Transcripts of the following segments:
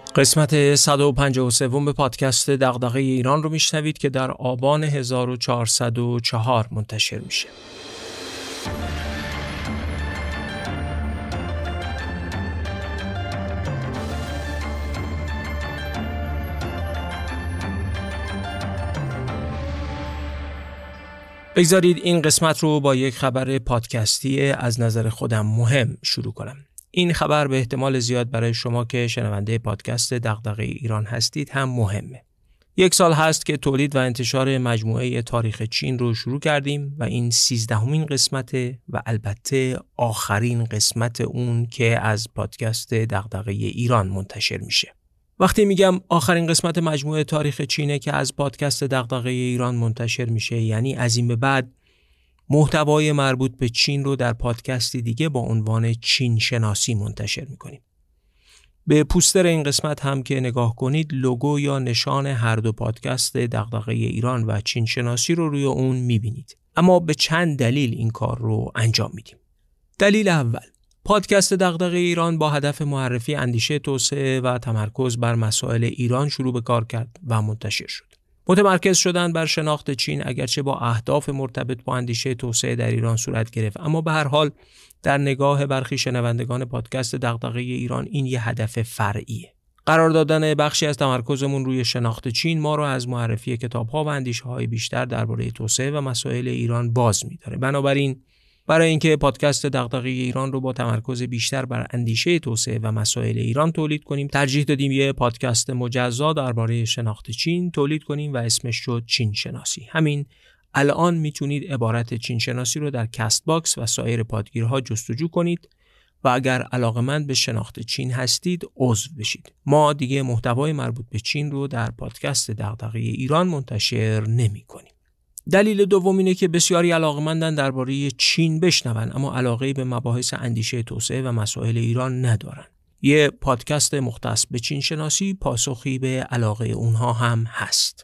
قسمت 153 به پادکست دغدغه ایران رو میشنوید که در آبان 1404 منتشر میشه. بگذارید این قسمت رو با یک خبر پادکستی از نظر خودم مهم شروع کنم. این خبر به احتمال زیاد برای شما که شنونده پادکست دغدغه ایران هستید هم مهمه. 1 سال هست که تولید و انتشار مجموعه تاریخ چین رو شروع کردیم و این 13مین قسمت و البته آخرین قسمت اون که از پادکست دغدغه ایران منتشر میشه. وقتی میگم آخرین قسمت مجموعه تاریخ چینه که از پادکست دغدغه ایران منتشر میشه، یعنی از این به بعد محتوای مربوط به چین رو در پادکستی دیگه با عنوان چین شناسی منتشر میکنیم. به پوستر این قسمت هم که نگاه کنید لوگو یا نشان هر دو پادکست دغدغه ایران و چین شناسی رو روی اون میبینید. اما به چند دلیل این کار رو انجام میدیم. دلیل اول، پادکست دغدغه ایران با هدف معرفی اندیشه توسعه و تمرکز بر مسائل ایران شروع به کار کرد و منتشر شد. متمرکز شدن بر شناخت چین اگرچه با اهداف مرتبط با اندیشه توسعه در ایران صورت گرفت، اما به هر حال در نگاه برخی شنوندگان پادکست دغدغه ایران این یه هدف فرعیه. قرار دادن بخشی از تمرکزمون روی شناخت چین ما رو از معرفی کتاب‌ها و اندیشه‌های بیشتر درباره توسعه و مسائل ایران باز می‌داره. بنابراین برای اینکه پادکست دغدغه ایران رو با تمرکز بیشتر بر اندیشه توسعه و مسائل ایران تولید کنیم، ترجیح دادیم یه پادکست مجزا درباره شناخت چین تولید کنیم و اسمش شد چین شناسی. همین الان میتونید عبارت چین شناسی رو در کست باکس و سایر پادگیرها جستجو کنید و اگر علاقه‌مند به شناخت چین هستید عضو بشید. ما دیگه محتوای مربوط به چین رو در پادکست دغدغه ایران منتشر نمی‌کنیم. دلیل دوم اینه که بسیاری علاقه‌مندن درباره چین بشنون اما علاقه‌ای به مباحث اندیشه توسعه و مسائل ایران ندارن. یه پادکست مختص به چین شناسی پاسخی به علاقه اونها هم هست.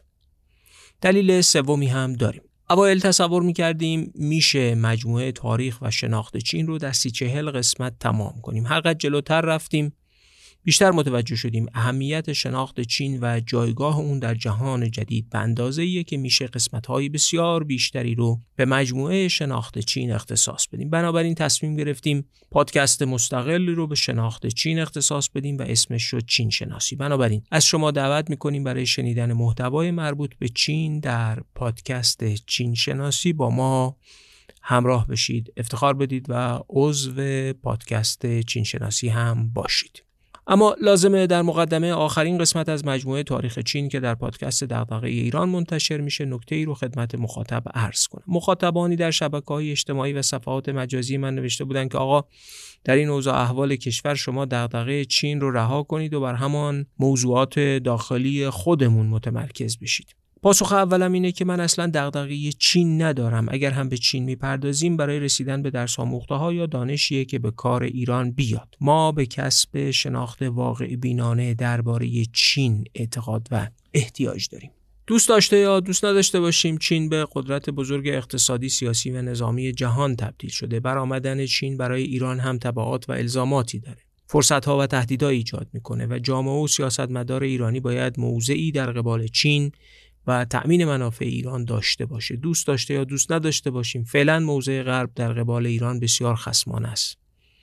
دلیل سومی هم داریم. اوایل تصور می‌کردیم میشه مجموعه تاریخ و شناخت چین رو در 30-40 قسمت تمام کنیم. هر قدر جلوتر رفتیم بیشتر متوجه شدیم اهمیت شناخت چین و جایگاه اون در جهان جدید به اندازه‌ایه که میشه قسمت‌های بسیار بیشتری رو به مجموعه شناخت چین اختصاص بدیم. بنابراین تصمیم گرفتیم پادکست مستقلی رو به شناخت چین اختصاص بدیم و اسمش شد چین شناسی. بنابراین از شما دعوت می‌کنیم برای شنیدن محتوای مربوط به چین در پادکست چین شناسی با ما همراه بشید، افتخار بدید و عضو پادکست چین شناسی هم باشید. اما لازمه در مقدمه آخرین قسمت از مجموعه تاریخ چین که در پادکست دغدغه ایران منتشر میشه نکته‌ای رو خدمت مخاطب عرض کنم. مخاطبانی در شبکه‌های اجتماعی و صفحات مجازی من نوشته بودن که آقا در این اوضاع احوال کشور شما دغدغه چین رو رها کنید و بر همان موضوعات داخلی خودمون متمرکز بشید. پاسخ اولم اینه که من اصلا دغدغه چین ندارم. اگر هم به چین میپردازیم برای رسیدن به درس آموخته‌ها یا دانشیه که به کار ایران بیاد. ما به کسب شناخت واقع بینانه درباره چین اعتقاد و احتیاج داریم. دوست داشته یا دوست نداشته باشیم چین به قدرت بزرگ اقتصادی، سیاسی و نظامی جهان تبدیل شده. برآمدن چین برای ایران هم تبعات و الزاماتی داره. فرصت‌ها و تهدیدها ایجاد میکنه و جامعه و سیاستمدار ایرانی باید موضعی در قبال چین و تأمین منافع ایران داشته باشه. دوست داشته یا دوست نداشته باشیم فعلا موضع غرب در قبال ایران بسیار خصمانه است.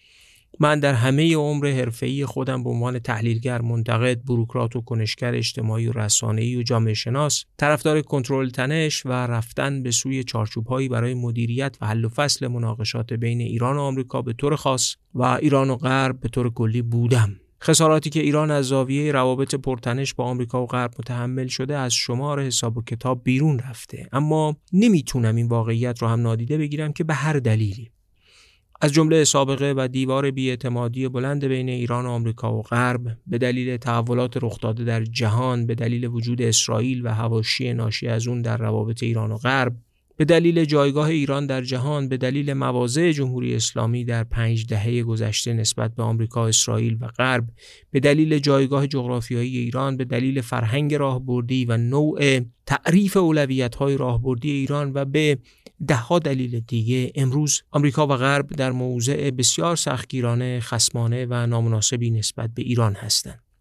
من در همه عمر حرفه‌ای خودم به عنوان تحلیلگر، منتقد، بوروکرات و کنشگر اجتماعی و رسانه‌ای و جامعه شناس طرفدار کنترل تنش و رفتن به سوی چارچوب‌هایی برای مدیریت و حل و فصل مناقشات بین ایران و آمریکا به طور خاص و ایران و غرب به طور کلی بودم. خساراتی که ایران از زاویه روابط پرتنش با آمریکا و غرب متحمل شده از شمار حساب و کتاب بیرون رفته، اما نمیتونم این واقعیت رو هم نادیده بگیرم که به هر دلیلی از جمله سابقه و دیوار بی‌اعتمادی بلند بین ایران و آمریکا و غرب، به دلیل تحولات رخ داده در جهان، به دلیل وجود اسرائیل و حواشی ناشی از اون در روابط ایران و غرب، به دلیل جایگاه ایران در جهان، به دلیل مواضع جمهوری اسلامی در 5 دهه گذشته نسبت به آمریکا، اسرائیل و غرب، به دلیل جایگاه جغرافیایی ایران، به دلیل فرهنگ راهبردی و نوع تعریف اولویت‌های راهبردی ایران و به ده‌ها دلیل دیگه، امروز آمریکا و غرب در موضع بسیار سختگیرانه، خصمانه و نامناسبی نسبت به ایران هستند.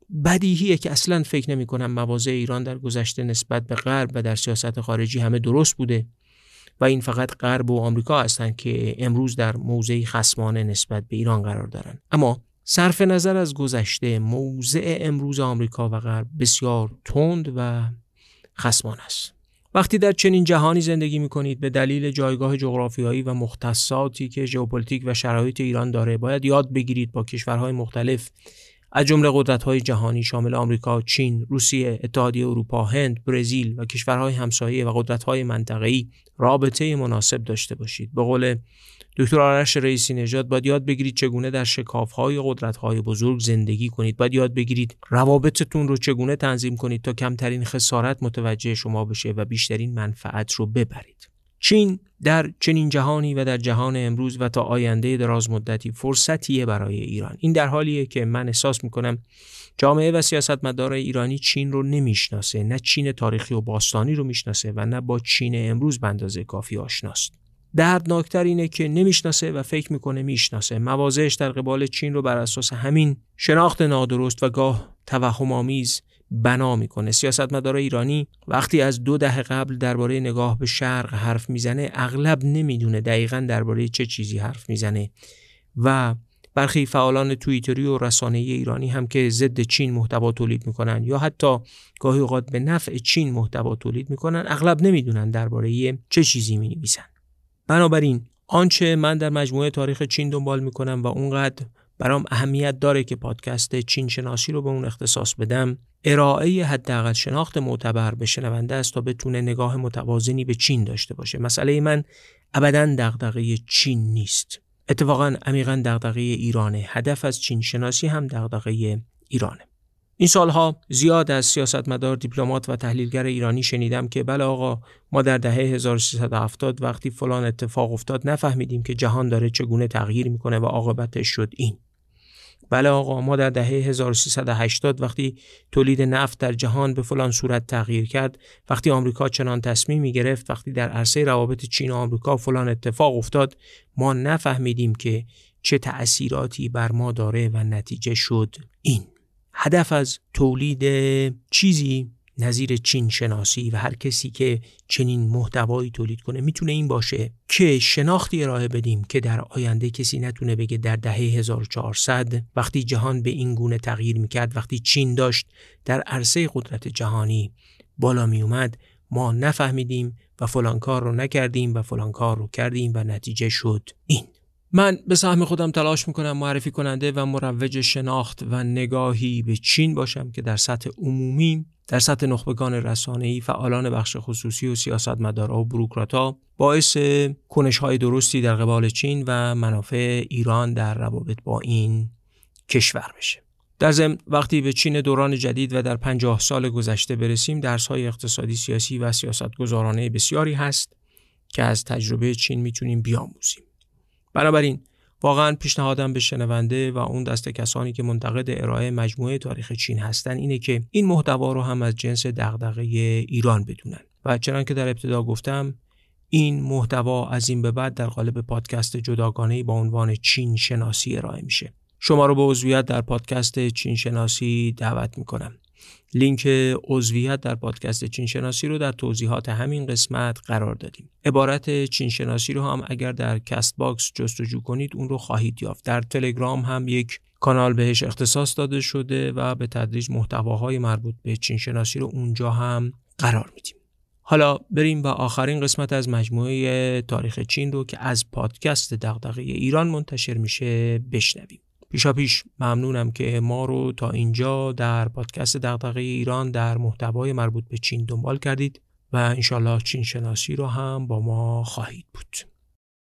بدیهیه که اصلاً فکر نمی‌کنم مواضع ایران در گذشته نسبت به غرب و در سیاست خارجی همه درست بوده و این فقط غرب و آمریکا هستند که امروز در موضعی خصمانه نسبت به ایران قرار دارند. اما صرف نظر از گذشته، موضع امروز آمریکا و غرب بسیار تند و خصمانه است. وقتی در چنین جهانی زندگی می‌کنید به دلیل جایگاه جغرافیایی و مختصاتی که ژئوپلیتیک و شرایط ایران داره، باید یاد بگیرید با کشورهای مختلف از جمله قدرت‌های جهانی شامل آمریکا، چین، روسیه، اتحادیه اروپا، هند، برزیل و کشورهای همسایه و قدرت‌های منطقه‌ای رابطه مناسب داشته باشید. به قول دکتر آرش رئیسی نژاد باید یاد بگیرید چگونه در شکاف‌های قدرت‌های بزرگ زندگی کنید. باید یاد بگیرید روابطتون رو چگونه تنظیم کنید تا کمترین خسارت متوجه شما بشه و بیشترین منفعت رو ببرید. چین در چنین جهانی و در جهان امروز و تا آینده دراز مدتی فرصتیه برای ایران. این در حالیه که من احساس میکنم جامعه و سیاستمدار ایرانی چین رو نمیشناسه، نه چین تاریخی و باستانی رو میشناسه و نه با چین امروز به اندازه کافی آشناست. دردناکتر اینه که نمیشناسه و فکر میکنه میشناسه. مواضعش در قبال چین رو بر اساس همین شناخت نادرست و گاه توهم‌آمیز بنا میکنه. سیاستمدار ایرانی وقتی از 2 دهه قبل درباره نگاه به شرق حرف میزنه اغلب نمیدونه دقیقاً درباره چه چیزی حرف میزنه و برخی فعالان توییتری و رسانه‌ای ایرانی هم که ضد چین محتوا تولید میکنن یا حتی گاهی اوقات به نفع چین محتوا تولید میکنن اغلب نمیدونن درباره چه چیزی مینویسن. بنابراین آنچه من در مجموعه تاریخ چین دنبال میکنم و اونقدر برام اهمیت داره که پادکست چین شناسی رو به اون اختصاص بدم، ارائه حداقل شناخت معتبر به شنونده است تا بتونه نگاه متوازنی به چین داشته باشه. مسئله من ابداً دغدغه چین نیست. اتفاقاً عمیقاً دغدغه ایرانه. هدف از چین شناسی هم دغدغه ایرانه. این سالها زیاد از سیاستمدار، دیپلمات و تحلیلگر ایرانی شنیدم که بله آقا ما در دهه 1370 وقتی فلان اتفاق افتاد نفهمیدیم که جهان داره چگونه تغییر میکنه و عاقبتش شد این. بله آقا ما در دهه 1380 وقتی تولید نفت در جهان به فلان صورت تغییر کرد، وقتی آمریکا چنان تصمیمی گرفت، وقتی در عرصه روابط چین و آمریکا فلان اتفاق افتاد، ما نفهمیدیم که چه تأثیراتی بر ما داره و نتیجه شد این. هدف از تولید چیزی نظیر چین شناسی و هر کسی که چنین محتوایی تولید کنه میتونه این باشه که شناختی ارائه بدیم که در آینده کسی نتونه بگه در دهه 1400 وقتی جهان به این گونه تغییر میکرد، وقتی چین داشت در عرصه قدرت جهانی بالا می اومد، ما نفهمیدیم و فلان کار رو نکردیم و فلان کار رو کردیم و نتیجه شد این. من به سهم خودم تلاش میکنم معرفی کننده و مروج شناخت و نگاهی به چین باشم که در سطح عمومی، در سطح نخبگان رسانه‌ای، فعالان بخش خصوصی و سیاستمدارا و بوروکرات‌ها باعث کنش‌های درستی در قبال چین و منافع ایران در روابط با این کشور بشه. در ضمن وقتی به چین دوران جدید و در 50 سال گذشته برسیم، درس‌های اقتصادی، سیاسی و سیاستگزارانه بسیاری هست که از تجربه چین میتونیم بیاموزیم. بنابراین واقعا پیشنهادم به شنونده و اون دسته کسانی که منتقد ارائه مجموعه تاریخ چین هستن اینه که این محتوا رو هم از جنس دغدغه ایران بدونن و چنان که در ابتدا گفتم این محتوا از این به بعد در قالب پادکست جداگانه‌ای با عنوان چین شناسی ارائه میشه. شما رو به عضویت در پادکست چین شناسی دعوت میکنم. لینک عضویت در پادکست چین شناسی رو در توضیحات همین قسمت قرار دادیم. عبارت چین شناسی رو هم اگر در کست باکس جستجو کنید اون رو خواهید یافت. در تلگرام هم یک کانال بهش اختصاص داده شده و به تدریج محتواهای مربوط به چین شناسی رو اونجا هم قرار میدیم. حالا بریم و آخرین قسمت از مجموعه تاریخ چین رو که از پادکست دغدغه ایران منتشر میشه بشنویم. پیشاپیش ممنونم که ما رو تا اینجا در پادکست دغدغه ایران در محتوای مربوط به چین دنبال کردید و انشالله چین شناسی رو هم با ما خواهید بود.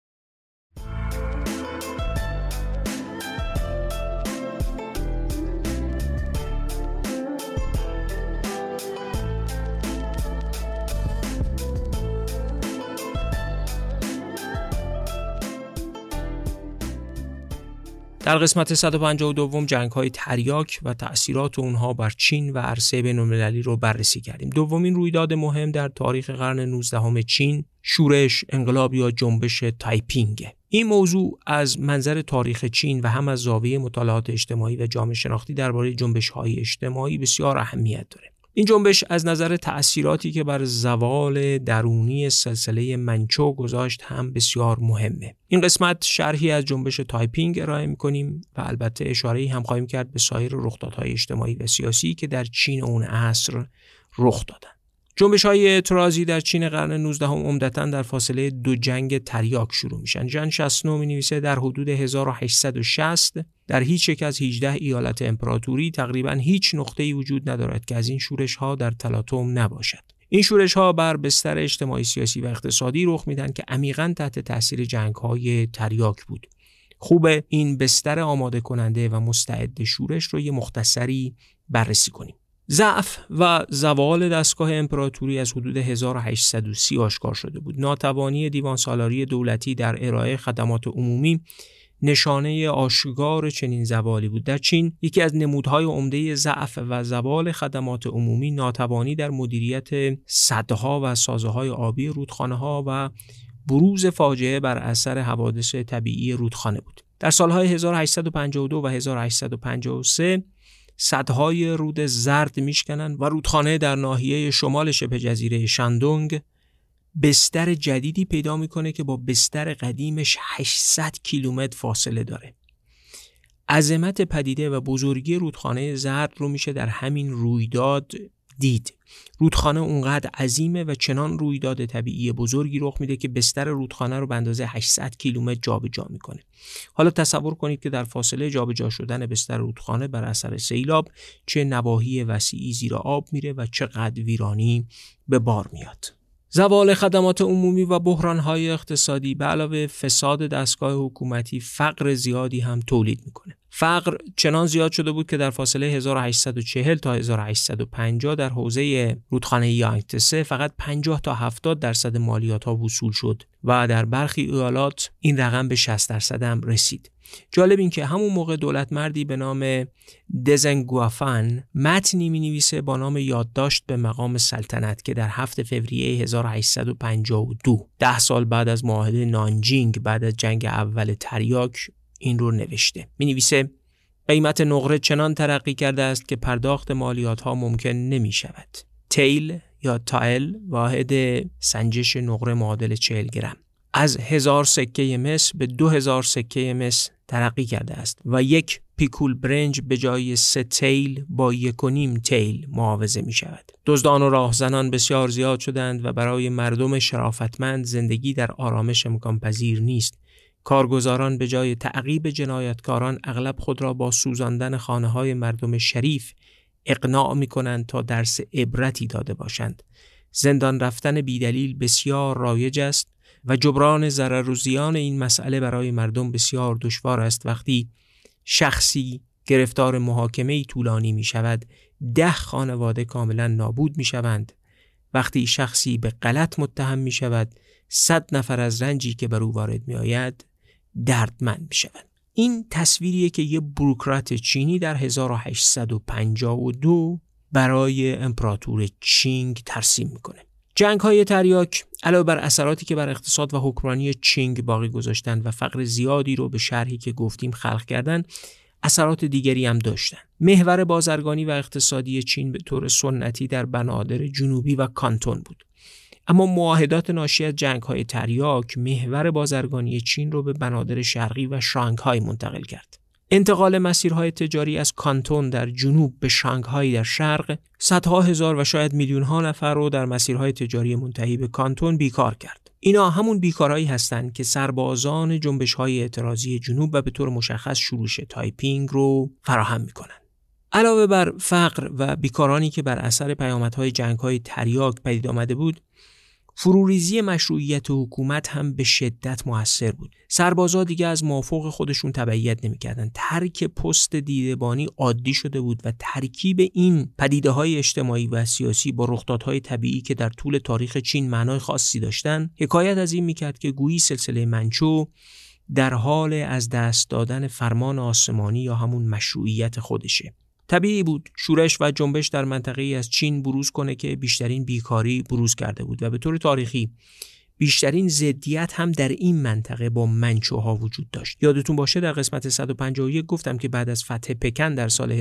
در قسمت 152 جنگ‌های تریاک و تأثیرات اونها بر چین و عرصه بین‌المللی رو بررسی کردیم. دومین رویداد مهم در تاریخ قرن 19 چین شورش، انقلاب یا جنبش تایپینگ. این موضوع از منظر تاریخ چین و هم از زاویه مطالعات اجتماعی و جامعه شناختی درباره جنبش‌های اجتماعی بسیار اهمیت داره. این جنبش از نظر تأثیراتی که بر زوال درونی سلسله منچو گذاشت هم بسیار مهمه. این قسمت شرحی از جنبش تایپینگ ارائه می‌کنیم و البته اشاره‌ای هم خواهیم کرد به سایر رخدادهای اجتماعی و سیاسی که در چین اون عصر رخ دادند. جنبش‌های اعتراضی در چین قرن 19 عمدتاً در فاصله دو جنگ تریاک شروع میشن. ژن شاسنو می‌نویسه در حدود 1860 در هیچ یک از 18 ایالت امپراتوری تقریباً هیچ نقطه‌ای وجود ندارد که از این شورش‌ها در تلاطم نباشد. این شورش‌ها بر بستر اجتماعی، سیاسی و اقتصادی رخ میدن که عمیقاً تحت تاثیر جنگ‌های تریاک بود. خوبه این بستر آماده کننده و مستعد شورش رو یه مختصری بررسی کنیم. ضعف و زوال دستگاه امپراتوری از حدود 1830 آشکار شده بود. ناتوانی دیوان سالاری دولتی در ارائه خدمات عمومی نشانه آشکار چنین زوالی بود. در چین یکی از نمودهای عمده ضعف و زوال خدمات عمومی ناتوانی در مدیریت سدها و سازه‌های آبی رودخانه‌ها و بروز فاجعه بر اثر حوادث طبیعی رودخانه بود. در سالهای 1852 و 1853 سدهای رود زرد میشکنند و رودخانه در ناحیه شمال شبه جزیره شاندونگ بستر جدیدی پیدا میکنه که با بستر قدیمش 800 کیلومتر فاصله داره. عظمت پدیده و بزرگی رودخانه زرد رو میشه در همین رویداد دید. رودخانه اونقدر عظیمه و چنان رویداد طبیعی بزرگی رخ میده که بستر رودخانه رو به اندازه 800 کیلومتر جابجا میکنه. حالا تصور کنید که در فاصله جابجا شدن بستر رودخانه بر اثر سیلاب چه نواحی وسیعی زیر آب میره و چقدر ویرانی به بار میاد. زوال خدمات عمومی و بحران‌های اقتصادی به علاوه فساد دستگاه حکومتی فقر زیادی هم تولید میکنه. فقر چنان زیاد شده بود که در فاصله 1840 تا 1850 در حوزه رودخانه یانگتسه فقط 50 تا 70% مالیات‌ها وصول شد و در برخی ایالات این رقم به 60% هم رسید. جالب این که همون موقع دولت مردی به نام دزنگوافن متنی می‌نویسه با نام یادداشت به مقام سلطنت که در 7 فوریه 1852 10 سال بعد از معاهده نانجینگ بعد از جنگ اول تریاک این رو نوشته. می‌نویسه قیمت نقره چنان ترقی کرده است که پرداخت مالیات‌ها ممکن نمی‌شود. تیل یا تایل واحد سنجش نقره معادل 40 گرم از 1000 سکه مس به 2000 سکه مس ترقی کرده است و یک پیکول برنج به جای 3 تیل با 1.5 تیل معاوضه می شود. دزدان و راهزنان بسیار زیاد شدند و برای مردم شرافتمند زندگی در آرامش امکان پذیر نیست. کارگزاران به جای تعقیب جنایتکاران اغلب خود را با سوزاندن خانه‌های مردم شریف اقناع می کنند تا درس عبرتی داده باشند. زندان رفتن بیدلیل بسیار رایج است و جبران ضرر و زیان این مسئله برای مردم بسیار دشوار است. وقتی شخصی گرفتار محاکمه‌ای طولانی می شود 10 خانواده کاملا نابود می شوند. وقتی شخصی به غلط متهم می شود 100 نفر از رنجی که بر او وارد می آید دردمند می شوند. این تصویریه که یه بوروکرات چینی در 1852 برای امپراتور چینگ ترسیم میکنه. جنگ‌های تریاک علاوه بر اثراتی که بر اقتصاد و حکمرانی چینگ باقی گذاشتن و فقر زیادی رو به شرحی که گفتیم خلق کردن، اثرات دیگری هم داشتن. محور بازرگانی و اقتصادی چین به طور سنتی در بنادر جنوبی و کانتون بود. اما معاهدات ناشی از جنگ‌های تریاک محور بازرگانی چین رو به بنادر شرقی و شانگهای منتقل کرد. انتقال مسیرهای تجاری از کانتون در جنوب به شانگهای در شرق صدها هزار و شاید میلیون‌ها نفر رو در مسیرهای تجاری منتهی به کانتون بیکار کرد. اینا همون بیکارهایی هستند که سربازان جنبش‌های اعتراضی جنوب و به طور مشخص شورش تایپینگ رو فراهم می‌کنند. علاوه بر فقر و بیکارانی که بر اثر پیامدهای جنگ‌های تریاک پدید آمده بود، فروریزی مشروعیت حکومت هم به شدت مؤثر بود. سربازا دیگه از مافوق خودشون تبعیت نمی‌کردن. ترک پست دیدبانی عادی شده بود و ترکیب این پدیده‌های اجتماعی و سیاسی با رخدادهای طبیعی که در طول تاریخ چین معنای خاصی داشتن، حکایت از این می‌کرد که گویی سلسله منچو در حال از دست دادن فرمان آسمانی یا همون مشروعیت خودشه. طبیعی بود شورش و جنبش در منطقه‌ای از چین بروز کنه که بیشترین بیکاری بروز کرده بود و به طور تاریخی بیشترین ضدیت هم در این منطقه با منچوها وجود داشت. یادتون باشه در قسمت 151 گفتم که بعد از فتح پکن در سال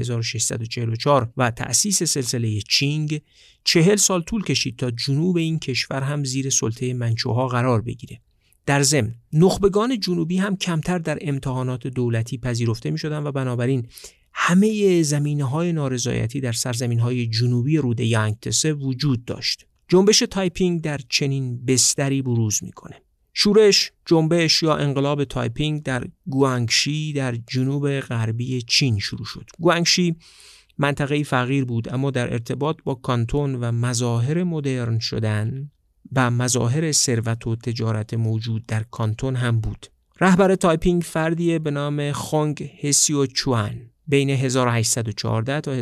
1644 و تأسیس سلسله چینگ 40 سال طول کشید تا جنوب این کشور هم زیر سلطه منچوها قرار بگیره. در ضمن نخبگان جنوبی هم کمتر در امتحانات دولتی پذیرفته می‌شدند و بنابراین همه زمینه‌های نارضایتی در سرزمین‌های جنوبی روده یانگتسه وجود داشت. جنبش تایپینگ در چنین بستری بروز میکنه. شورش، جنبش یا انقلاب تایپینگ در گوانگشی در جنوب غربی چین شروع شد. گوانگشی منطقه‌ای فقیر بود اما در ارتباط با کانتون و مظاهر مدرن شدن و مظاهر ثروت و تجارت موجود در کانتون هم بود. رهبر تایپینگ فردی به نام خونگ هسیوچوان بین 1814 تا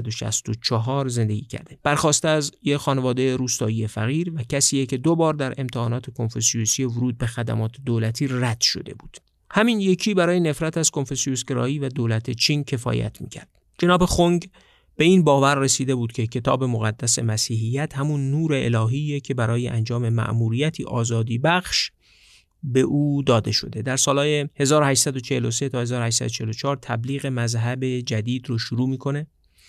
1864 زندگی کرده. برخواسته از یک خانواده روستایی فقیر و کسیه که 2 بار در امتحانات کنفوسیوسی ورود به خدمات دولتی رد شده بود. همین یکی برای نفرت از کنفوسیوس گرایی و دولت چین کفایت میکرد. جناب خونگ به این باور رسیده بود که کتاب مقدس مسیحیت همون نور الهیه که برای انجام مأموریتی آزادی بخش به او داده شده. در سالهای 1843 تا 1844 تبلیغ مذهب جدید رو شروع میکنه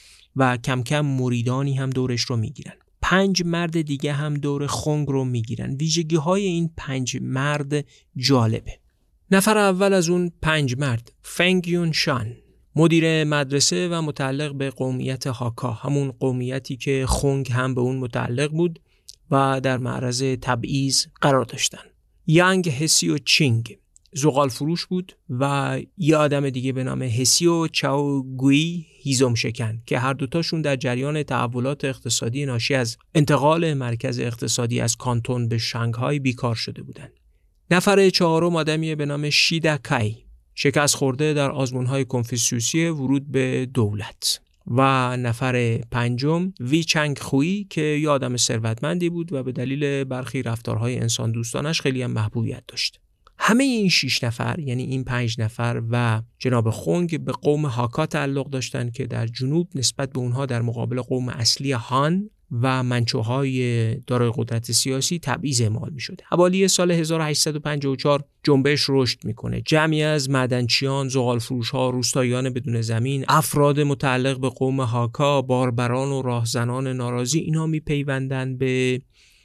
و کم کم مریدانی هم دورش رو میگیرن. 5 مرد دیگه هم دور خونگ رو میگیرن. ویژگی های این 5 مرد جالبه. نفر اول از اون 5 مرد فنگ یون شان، مدیر مدرسه و متعلق به قومیت هاکا، همون قومیتی که خونگ هم به اون متعلق بود و در معرض تبعیض قرار داشتن. یانگ هسیو چینگ زغال فروش بود و یه آدم دیگه به نام هسیو چاو گوی هیزم شکن که هر دوتاشون در جریان تحولات اقتصادی ناشی از انتقال مرکز اقتصادی از کانتون به شانگهای بیکار شده بودند. نفر 4 آدمیه به نام شیدا کای، شکست خورده در آزمون‌های کنفوسیوسی ورود به دولت. و نفر 5 وی چنگ خویی که یه آدم ثروتمندی بود و به دلیل برخی رفتارهای انسان دوستانش خیلی هم محبوبیت داشت. همه این 6 نفر یعنی این 5 نفر و جناب خونگ به قوم هاکا تعلق داشتند که در جنوب نسبت به اونها در مقابل قوم اصلی هان و منچوهای دارای قدرت سیاسی تبعیض اعمال می‌شد. حوالی سال 1854 جنبش رشد میکنه. جمعی از معدنچیان، زغالفروش‌ها، روستاییان بدون زمین، افراد متعلق به قوم هاکا، باربران و راهزنان ناراضی اینا میپیوندن به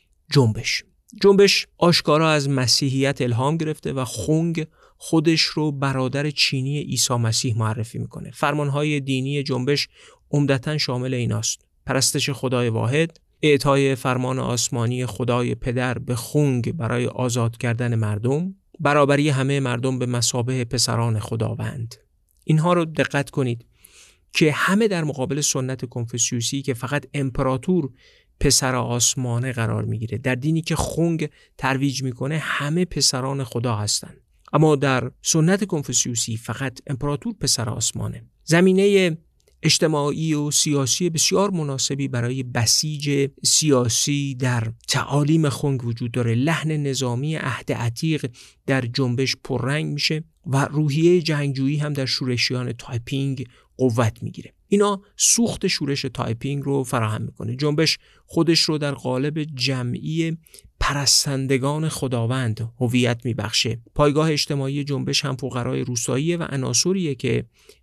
جنبش. جنبش آشکارا از مسیحیت الهام گرفته و خونگ خودش رو برادر چینی عیسی مسیح معرفی میکنه. فرمانهای دینی جنبش عمدتاً شامل ایناست: پرستش خدای واحد، اعطای فرمان آسمانی خدای پدر به خونگ برای آزاد کردن مردم، برابری همه مردم به مثابه پسران خداوند. اینها رو دقت کنید که همه در مقابل سنت کنفوسیوسی که فقط امپراتور پسر آسمانه قرار میگیره. در دینی که خونگ ترویج میکنه همه پسران خدا هستن، اما در سنت کنفوسیوسی فقط امپراتور پسر آسمانه. زمینه اجتماعی و سیاسی بسیار مناسبی برای بسیج سیاسی در تعالیم خونگ وجود داره. لحن نظامی عهد عتیق در جنبش پررنگ میشه و روحیه جنگجویی هم در شورشیان تایپینگ قوت میگیره. اینا سوخت شورش تایپینگ رو فراهم میکنه. جنبش خودش رو در قالب جمعی پرستندگان خداوند هویت میبخشه. پایگاه اجتماعی جنبش هم فقرای روستایی و عناصریه که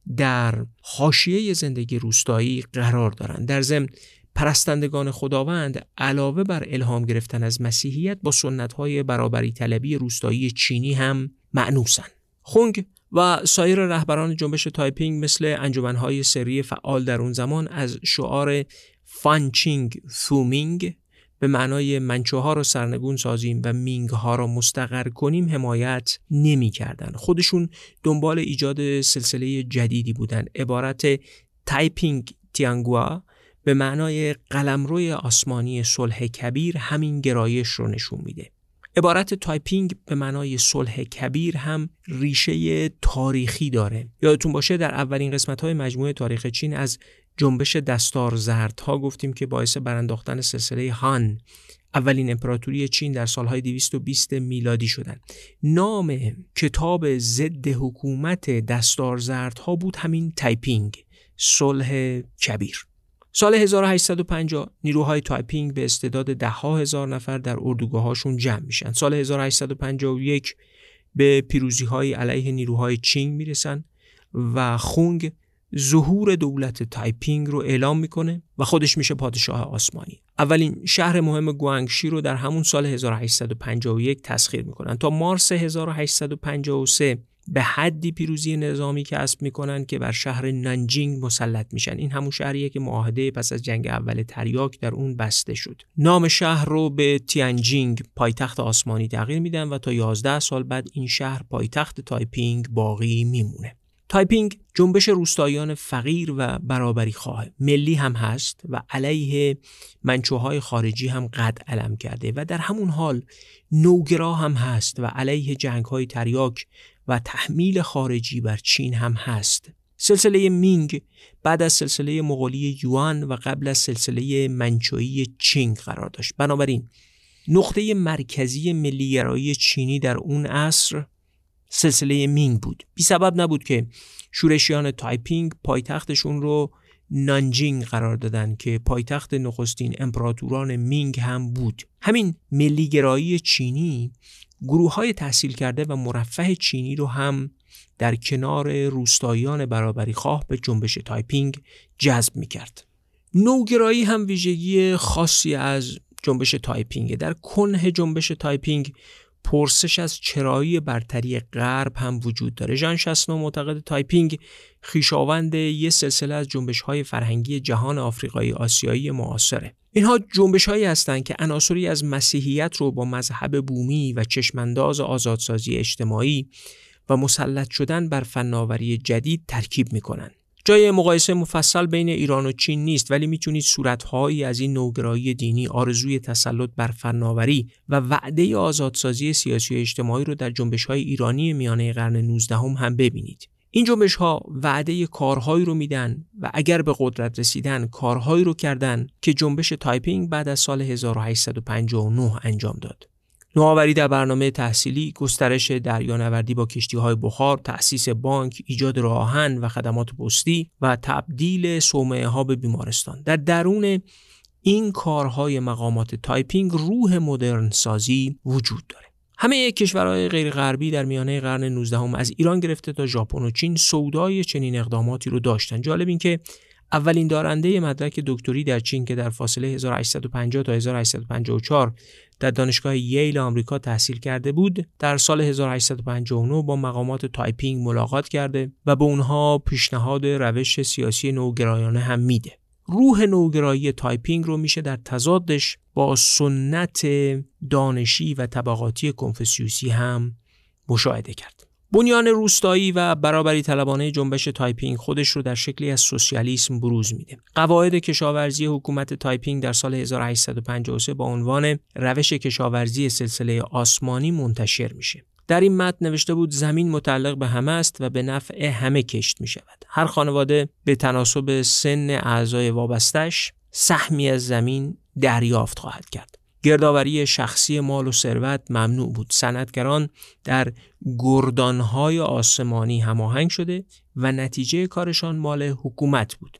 در حاشیه زندگی روستایی قرار دارن. در ضمن پرستندگان خداوند علاوه بر الهام گرفتن از مسیحیت با سنت‌های برابری طلبی روستایی چینی هم مأنوسن. خونگ و سایر رهبران جنبش تایپینگ مثل انجمن‌های سری فعال در اون زمان از شعار فانچینگ فومینگ به معنای منچوها رو سرنگون سازیم و مینگ ها رو مستقر کنیم حمایت نمی کردن. خودشون دنبال ایجاد سلسله جدیدی بودن. عبارت تایپینگ تیانگوا به معنای قلمروی آسمانی صلح کبیر همین گرایش رو نشون میده. عبارت تایپینگ به معنای صلح کبیر هم ریشه تاریخی داره. یادتون باشه در اولین قسمت‌های مجموعه تاریخ چین از جنبش دستار زردها گفتیم که باعث برانداختن سلسله هان، اولین امپراتوری چین، در سالهای 220 میلادی شدن. نام کتاب ضد حکومت دستار زردها بود همین تایپینگ، صلح کبیر. سال 1850 نیروهای تایپینگ به استعداد 10,000 نفر در اردوگاهاشون جمع میشن. سال 1851 به پیروزی‌های علیه نیروهای چینگ میرسن و خونگ ظهور دولت تایپینگ رو اعلام میکنه و خودش میشه پادشاه آسمانی. اولین شهر مهم گوانگشی رو در همون سال 1851 تسخیر میکنن. تا مارس 1853 به حدی پیروزی نظامی کسب میکنن که بر شهر نانجینگ مسلط میشن. این همون شهریه که معاهده پس از جنگ اول تریاک در اون بسته شد. نام شهر رو به تیانجینگ پایتخت آسمانی تغییر میدن و تا 11 سال بعد این شهر پایتخت تایپینگ باقی میمونه. تایپینگ جنبش روستاییان فقیر و برابری خواه، ملی هم هست و علیه منشوهای خارجی هم قد علم کرده و در همون حال نوگرا هم هست و علیه جنگ‌های تریاک و تحمیل خارجی بر چین هم هست. سلسله مینگ بعد از سلسله مغولی یوان و قبل از سلسله منچویی چینگ قرار داشت. بنابراین نقطه مرکزی ملیگرایی چینی در اون عصر سلسله مینگ بود. بی سبب نبود که شورشیان تایپینگ پایتختشون رو نانجینگ قرار دادن که پایتخت نخستین امپراتوران مینگ هم بود. همین ملیگرایی چینی گروه‌های تحصیل کرده و مرفه چینی رو هم در کنار روستاییان برابری خواه به جنبش تایپینگ جذب می‌کرد. نوگرایی هم ویژگی خاصی از جنبش تایپینگ. در کنه جنبش تایپینگ پرسش از چرایی برتری غرب هم وجود داره. ژان شاسنو معتقد تایپینگ خویشاوند یه سلسله از جنبش‌های فرهنگی جهان آفریقایی آسیایی معاصره. اینها جنبش‌هایی هستند که عناصری از مسیحیت رو با مذهب بومی و چشمانداز آزادسازی اجتماعی و مسلط شدن بر فناوری جدید ترکیب می‌کنن. جای مقایسه مفصل بین ایران و چین نیست، ولی میتونید صورت‌هایی از این نوگرایی دینی، آرزوی تسلط بر فناوری و وعده آزادسازی سیاسی و اجتماعی رو در جنبش‌های ایرانی میانه قرن 19 هم ببینید. این جنبش‌ها وعده کارهایی رو میدن و اگر به قدرت رسیدن کارهایی رو کردن که جنبش تایپینگ بعد از سال 1859 انجام داد. نوآوری در برنامه تحصیلی، گسترش دریانوردی با کشتی‌های بخار، تأسیس بانک، ایجاد راه آهن و خدمات پستی و تبدیل صومعه‌ها به بیمارستان. در درون این کارهای مقامات تایپینگ روح مدرن سازی وجود داره. همه کشورهای غیر غربی در میانه قرن 19 از ایران گرفته تا ژاپن و چین سودای چنین اقداماتی رو داشتن. جالب این که اولین دارنده مدرک دکتری در چین که در فاصله 1850 تا 1854 در دانشگاه ییل آمریکا تحصیل کرده بود، در سال 1859 با مقامات تایپینگ ملاقات کرده و به اونها پیشنهاد روش سیاسی نوگرایانه هم میده. روح نوگرایی تایپینگ رو میشه در تضادش با سنت دانشی و طبقاتی کنفوسیوسی هم مشاهده کرد. بنیان روستایی و برابری طلبانه جنبش تایپینگ خودش رو در شکلی از سوسیالیسم بروز میده. قواعد کشاورزی حکومت تایپینگ در سال 1853 با عنوان روش کشاورزی سلسله آسمانی منتشر میشه. در این متن نوشته بود زمین متعلق به همه است و به نفع همه کشت میشود. هر خانواده به تناسب سن اعضای وابستش سهمی از زمین دریافت خواهد کرد. گردآوری شخصی مال و ثروت ممنوع بود. صنعتگران در گردانهای آسمانی هماهنگ شده و نتیجه کارشان مال حکومت بود.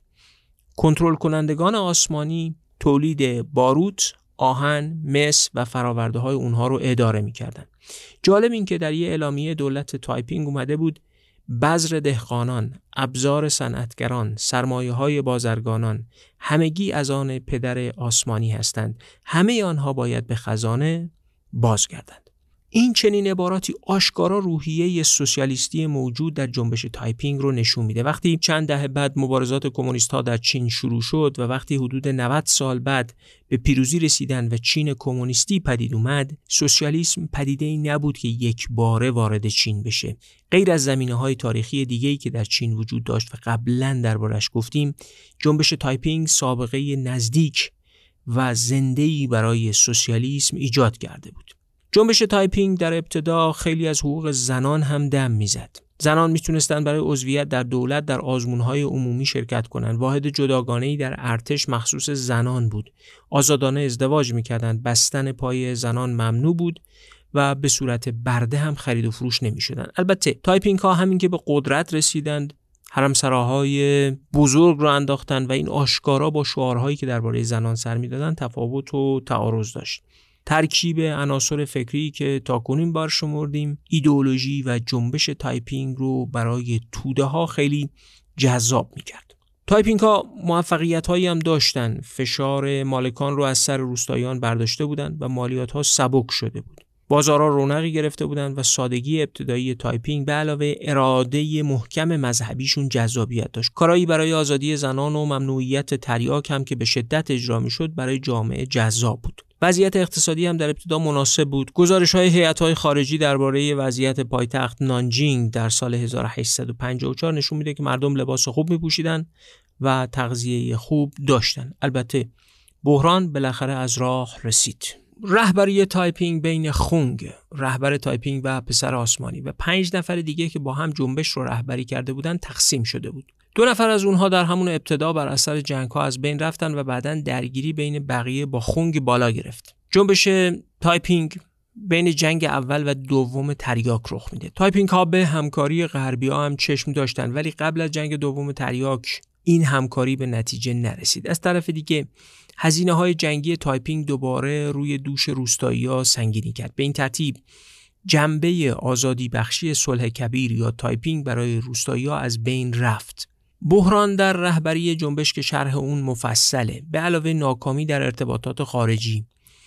کنترل کنندگان آسمانی تولید باروت، آهن، مس و فرآورده‌های اونها رو اداره می‌کردند. جالب این که در یه اعلامیه دولت تایپینگ اومده بود بذر دهقانان، ابزار صنعتگران، سرمایه‌های بازرگانان همگی از آن پدر آسمانی هستند. همه آنها باید به خزانه بازگردند. این چنین عباراتی آشکارا روحیه سوسیالیستی موجود در جنبش تایپینگ رو نشون میده. وقتی چند دهه بعد مبارزات کمونیست‌ها در چین شروع شد و وقتی حدود 90 سال بعد به پیروزی رسیدن و چین کمونیستی پدید اومد، سوسیالیسم پدیده‌ای نبود که یک باره وارد چین بشه. غیر از زمینه‌های تاریخی دیگه‌ای که در چین وجود داشت و قبلاً دربارش گفتیم، جنبش تایپینگ سابقه نزدیک و زنده‌ای برای سوسیالیسم ایجاد کرده بود. جنبش تایپینگ در ابتدا خیلی از حقوق زنان هم دم میزد. زنان میتونستن برای عضویت در دولت در آزمون‌های عمومی شرکت کنند. واحد جداگانه‌ای در ارتش مخصوص زنان بود. آزادانه ازدواج میکردند. بستن پای زنان ممنوع بود و به صورت برده هم خرید و فروش نمیشدن. البته تایپینگ ها همین که به قدرت رسیدند حرمسراهای بزرگ رو انداختن و این آشکارا با شعارهایی که درباره زنان سر میدادن تفاوت و تعارض داشت. ترکیب عناصر فکری که تاکنون برشمردیم، ایدئولوژی و جنبش تایپینگ رو برای توده ها خیلی جذاب میکرد. تایپینگ ها موفقیت هایی هم داشتن. فشار مالکان رو از سر روستاییان برداشته بودن و مالیات ها سبک شده بود. بازارها رونقی گرفته بودن و سادگی ابتدایی تایپینگ به علاوه اراده محکم مذهبیشون جذابیت داشت. کارایی برای آزادی زنان و ممنوعیت تریاک هم که به شدت اجرا میشد برای جامعه جذاب بود. وضعیت اقتصادی هم در ابتدا مناسب بود. گزارش‌های هیئت‌های خارجی درباره وضعیت پایتخت نانجینگ در سال 1854 نشون میده که مردم لباس خوب می‌پوشیدن و تغذیه خوب داشتن. البته بحران بالاخره از راه رسید. رهبری تایپینگ بین خونگ، رهبر تایپینگ و پسر آسمانی و 5 نفر دیگه که با هم جنبش رو رهبری کرده بودن تقسیم شده بود. 2 نفر از اونها در همون ابتدا بر اثر جنگ‌ها از بین رفتن و بعداً درگیری بین بقیه با خونگ بالا گرفت. جنبش تایپینگ بین جنگ اول و دوم تریاک رخ میده. تایپینگ ها به همکاری غربی‌ها هم چشم داشتن ولی قبل از جنگ دوم تریاک این همکاری به نتیجه نرسید. از طرف دیگه هزینه‌های جنگی تایپینگ دوباره روی دوش روستایی‌ها سنگینی کرد. به این ترتیب جنبه آزادی بخشی صلح کبیر یا تایپینگ برای روستایی‌ها از بین رفت. بحران در رهبری جنبش که شرح اون مفصله، به علاوه ناکامی در ارتباطات خارجی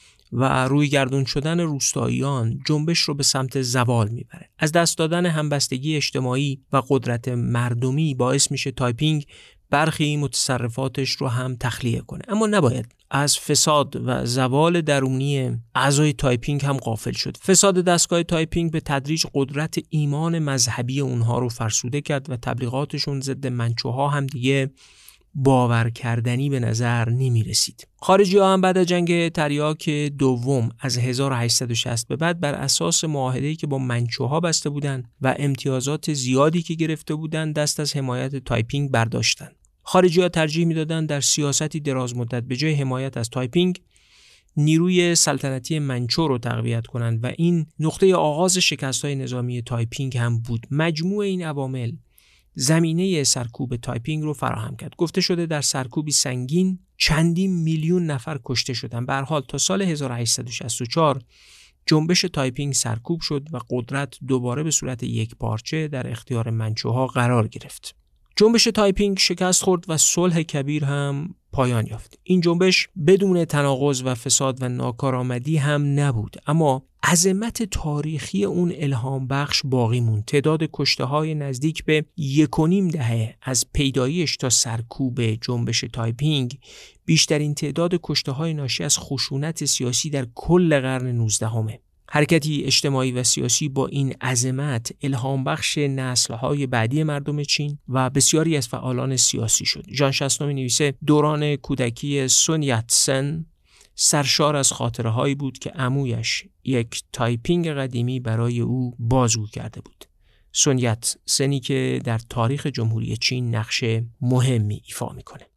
و روی گردون شدن روستاییان جنبش رو به سمت زوال میبره. از دست دادن همبستگی اجتماعی و قدرت مردمی باعث میشه تایپینگ برخی متصرفاتش رو هم تخلیه کنه. اما نباید از فساد و زوال درونی اعضای تایپینگ هم غافل شد. فساد دستگاه تایپینگ به تدریج قدرت ایمان مذهبی اونها رو فرسوده کرد و تبلیغاتشون ضد منچوها هم دیگه باور کردنی به نظر نمی رسید. خارجی ها هم بعد از جنگ تریاک دوم از 1860 به بعد بر اساس معاهده‌ای که با منچوها بسته بودند و امتیازات زیادی که گرفته بودند دست از حمایت تایپینگ برداشتن. خارجی ها ترجیح میدادند در سیاستی دراز مدت به جای حمایت از تایپینگ نیروی سلطنتی منچو رو تقویت کنند و این نقطه آغاز شکست‌های نظامی تایپینگ هم بود. مجموع این عوامل زمینه سرکوب تایپینگ رو فراهم کرد. گفته شده در سرکوبی سنگین چندین میلیون نفر کشته شدند. به هر حال تا سال 1864 جنبش تایپینگ سرکوب شد و قدرت دوباره به صورت یک پارچه در اختیار منچوها قرار گرفت. جنبش تایپینگ شکست خورد و صلح کبیر هم پایان یافت. این جنبش بدون تناقض و فساد و ناکارآمدی هم نبود، اما عظمت تاریخی اون الهام بخش باقی موند. تعداد کشته‌های نزدیک به 1.5 دهه از پیدایش تا سرکوب جنبش تایپینگ بیشترین تعداد کشته‌های ناشی از خشونت سیاسی در کل قرن 19 حرکتی اجتماعی و سیاسی با این عظمت الهام بخش نسل‌های بعدی مردم چین و بسیاری از فعالان سیاسی شد. ژان شصت‌نو نویسه دوران کودکی سون یات-سن سرشار از خاطره‌هایی بود که عمویش یک تایپینگ قدیمی برای او بازگو کرده بود. سون یات-سنی که در تاریخ جمهوری چین نقش مهمی ایفا می‌کنه.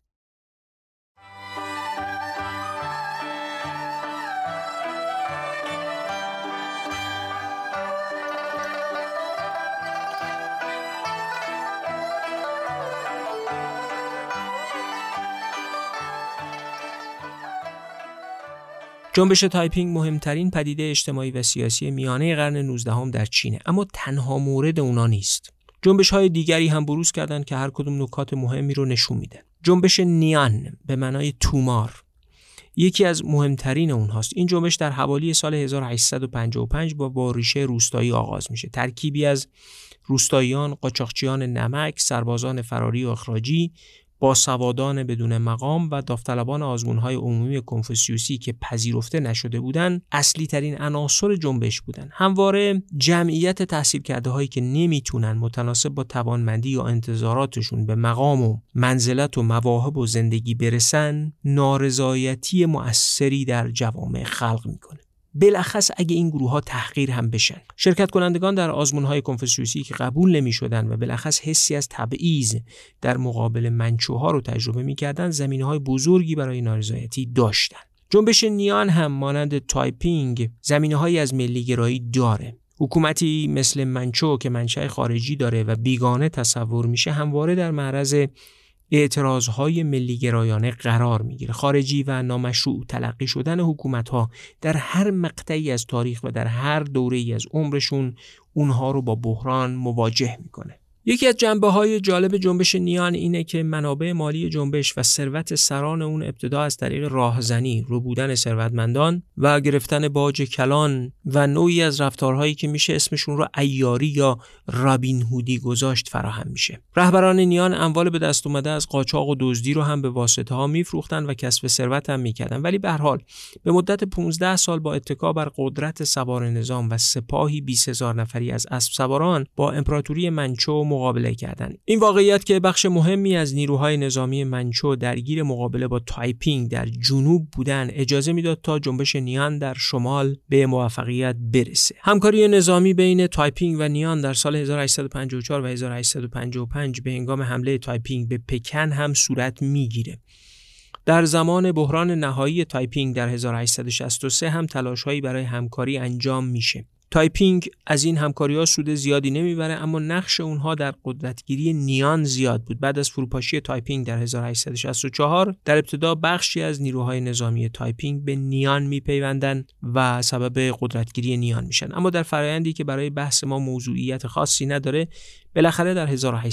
جنبش تایپینگ مهمترین پدیده اجتماعی و سیاسی میانه قرن 19 در چینه، اما تنها مورد اونا نیست. جنبش‌های دیگری هم بروز کردند که هر کدوم نکات مهمی رو نشون میدن. جنبش نیان به معنای تومار یکی از مهمترین اونهاست. این جنبش در حوالی سال 1855 با ریشه روستایی آغاز میشه. ترکیبی از روستاییان، قاچاقچیان نمک، سربازان فراری و اخراجی، باسوادان بدون مقام و داوطلبان آزمون‌های عمومی کنفوسیوسی که پذیرفته نشده بودند اصلی ترین عناصر جنبش بودند. همواره جمعیت تحصیل کرده هایی که نمیتونن متناسب با توانمندی یا انتظاراتشون به مقام و منزلت و مواهب و زندگی برسن نارضایتی مؤثری در جوامع خلق میکنه. بالاخص اگه این گروه ها تحقیر هم بشن. شرکت کنندگان در آزمون‌های کنفوسیوسی که قبول نمی‌شدن و بالاخص حسی از تبعیض در مقابل منچوها رو تجربه می‌کردن، زمینه‌های بزرگی برای نارضایتی داشتن. جنبش نیان هم مانند تایپینگ زمینه‌هایی از ملی‌گرایی داره. حکومتی مثل منچو که منشأ خارجی داره و بیگانه تصور میشه همواره در معرض اعتراضهای ملی‌گرایانه قرار میگیره. خارجی و نامشروع تلقی شدن حکومت‌ها در هر مقطعی از تاریخ و در هر دوره‌ای از عمرشون اونها رو با بحران مواجه میکنه. یکی از جنبه‌های جالب جنبش نیان اینه که منابع مالی جنبش و ثروت سران اون ابتدا از طریق راهزنی، ربودن ثروتمندان و گرفتن باج کلان و نوعی از رفتارهایی که میشه اسمشون رو عیاری یا رابین هودی گذاشت فراهم میشه. رهبران نیان اموال به دست اومده از قاچاق و دزدی رو هم به واسطه‌ها میفروختن و کسب ثروت هم میکردن، ولی به هر حال به مدت 15 سال با اتکا بر قدرت سوار نظام و سپاهی 20000 نفری از اسب سواران با امپراتوری منچو مقابله کردند. این واقعیت که بخش مهمی از نیروهای نظامی منچو درگیر مقابله با تایپینگ در جنوب بودن اجازه میداد تا جنبش نیان در شمال به موفقیت برسه. همکاری نظامی بین تایپینگ و نیان در سال 1854 و 1855 به هنگام حمله تایپینگ به پکن هم صورت میگیره. در زمان بحران نهایی تایپینگ در 1863 هم تلاش‌هایی برای همکاری انجام میشه. تایپینگ از این همکاری‌ها سود زیادی نمیبره، اما نقش اونها در قدرتگیری نیان زیاد بود. بعد از فروپاشی تایپینگ در 1864 در ابتدا بخشی از نیروهای نظامی تایپینگ به نیان میپیوندن و سبب قدرتگیری نیان میشن، اما در فرآیندی که برای بحث ما موضوعیت خاصی نداره، بالاخره در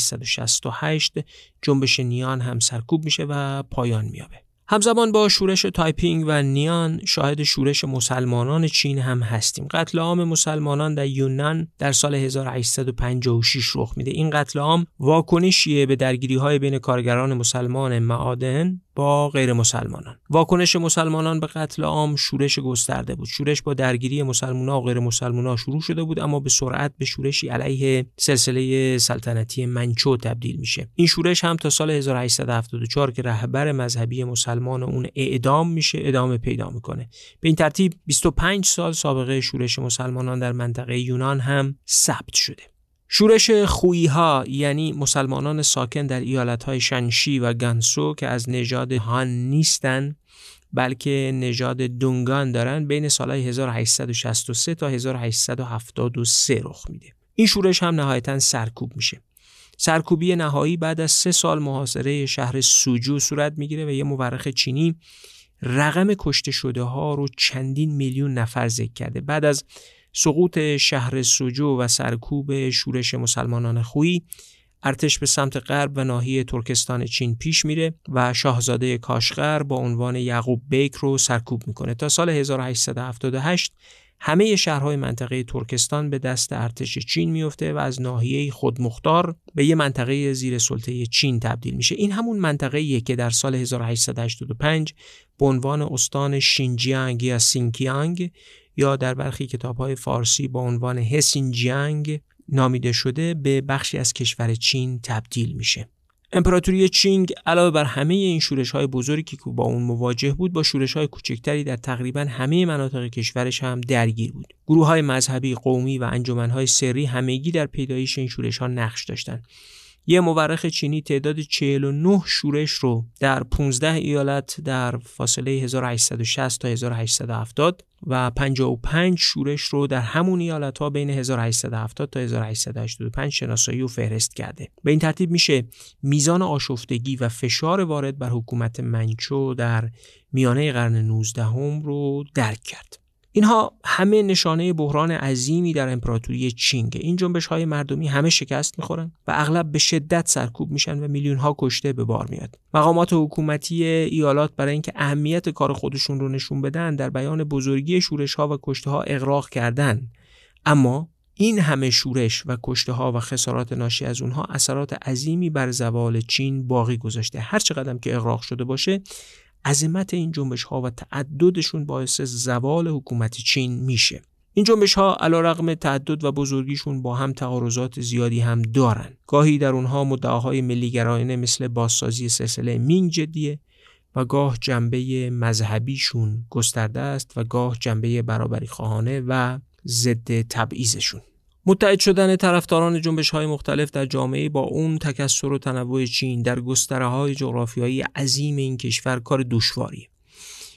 1868 جنبش نیان هم سرکوب میشه و پایان مییابه. همزمان با شورش تایپینگ و نیان شاهد شورش مسلمانان چین هم هستیم. قتل عام مسلمانان در یونان در سال 1856 رخ میده. این قتل عام واکنشیه به درگیری‌های بین کارگران مسلمان معادن با غیر مسلمانان. واکنش مسلمانان به قتل عام شورش گسترده بود. شورش با درگیری مسلمانان و غیر مسلمانان شروع شده بود، اما به سرعت به شورشی علیه سلسله سلطنتی منچو تبدیل میشه. این شورش هم تا سال 1874 که رهبر مذهبی مسلمان اون اعدام میشه ادامه پیدا میکنه. به این ترتیب 25 سال سابقه شورش مسلمانان در منطقه یونان هم ثبت شده. شورش خویی‌ها یعنی مسلمانان ساکن در ایالت‌های شانشی و گانسو که از نژاد هان نیستن بلکه نژاد دونگان دارن بین سالهای 1863 تا 1873 رخ میده. این شورش هم نهایتاً سرکوب میشه. سرکوبی نهایی بعد از 3 سال محاصره شهر سوجو صورت میگیره و یه مورخ چینی رقم کشته شده ها رو چندین میلیون نفر ذکر کرده. بعد از سقوط شهر سوجو و سرکوب شورش مسلمانان خویی، ارتش به سمت غرب و ناحیه ترکستان چین پیش میره و شاهزاده کاشغر با عنوان یعقوب بیک رو سرکوب میکنه. تا سال 1878 همه شهرهای منطقه ترکستان به دست ارتش چین میفته و از ناحیه خودمختار به یه منطقه زیر سلطه چین تبدیل میشه. این همون منطقه‌ایه که در سال 1885 به عنوان استان شینجیانگ یا سینکیانگ یا در برخی کتاب‌های فارسی با عنوان هسینجیانگ نامیده شده به بخشی از کشور چین تبدیل میشه. امپراتوری چینگ علاوه بر همه این شورش‌های بزرگی که با اون مواجه بود، با شورش‌های کوچکتری در تقریباً همه مناطق کشورش هم درگیر بود. گروه‌های مذهبی، قومی و انجمن‌های سری همگی در پیدایش این شورش‌ها نقش داشتند. یه مورخ چینی تعداد 49 شورش رو در 15 ایالت در فاصله 1860 تا 1870 و 55 شورش رو در همون ایالت‌ها بین 1870 تا 1885 شناسایی و فهرست کرده. به این ترتیب میشه میزان آشفتگی و فشار وارد بر حکومت منچو در میانه قرن 19 رو درک کرد. اینها همه نشانه بحران عظیمی در امپراتوری چینگ. این جنبش‌های مردمی همه شکست می‌خورن و اغلب به شدت سرکوب میشن و میلیون‌ها کشته به بار میاد. مقامات حکومتی ایالات برای اینکه اهمیت کار خودشون رو نشون بدن در بیان بزرگی شورش‌ها و کشته‌ها اغراق کردن، اما این همه شورش و کشته‌ها و خسارات ناشی از اونها اثرات عظیمی بر زوال چین باقی گذاشته. هر چقدر که اغراق شده باشه، عظمت این جنبش‌ها و تعددشون باعث زوال حکومت چین میشه. این جنبش‌ها علیرغم تعدد و بزرگیشون با هم تعارضات زیادی هم دارن. گاهی در اونها مدعاهای ملی‌گرایانه مثل بازسازی سلسله مینگ جدیه و گاه جنبه مذهبیشون گسترده است و گاه جنبه برابری خواهانه و ضد تبعیضشون. متحد شدن طرفداران جنبش‌های مختلف در جامعه با اون تکثر و تنوع چین در گستره‌های جغرافیایی عظیم این کشور کار دشواریه.